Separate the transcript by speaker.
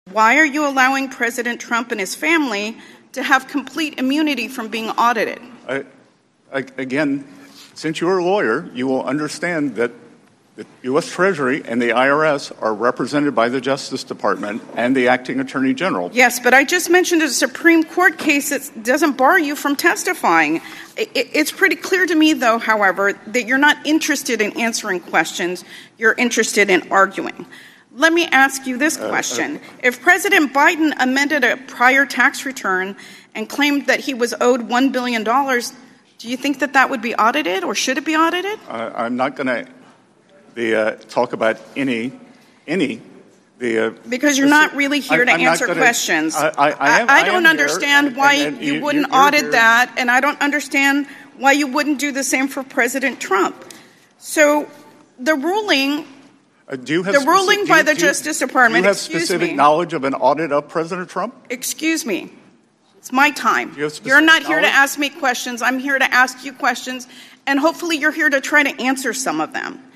Speaker 1: Why are you allowing President Trump and his family to have complete immunity from being audited?
Speaker 2: Again, since you're a lawyer, you will understand that the U.S. Treasury and the IRS are represented by the Justice Department and the acting Attorney General.
Speaker 1: Yes, but I just mentioned a Supreme Court case that doesn't bar you from testifying. It's pretty clear to me, though, however, that you're not interested in answering questions. You're interested in arguing. Let me ask you this question. If President Biden amended a prior tax return and claimed that he was owed $1 billion, do you think that would be audited, or should it be audited?
Speaker 2: I'm not going to talk about any
Speaker 1: because you're not really here to answer questions. I don't understand why you wouldn't audit that, and I don't understand why you wouldn't do the same for President Trump. So the ruling by the Justice Department,
Speaker 2: do you have specific knowledge of an audit of President Trump?
Speaker 1: Excuse me. It's my time. You're not here to ask me questions. I'm here to ask you questions, and hopefully you're here to try to answer some of them.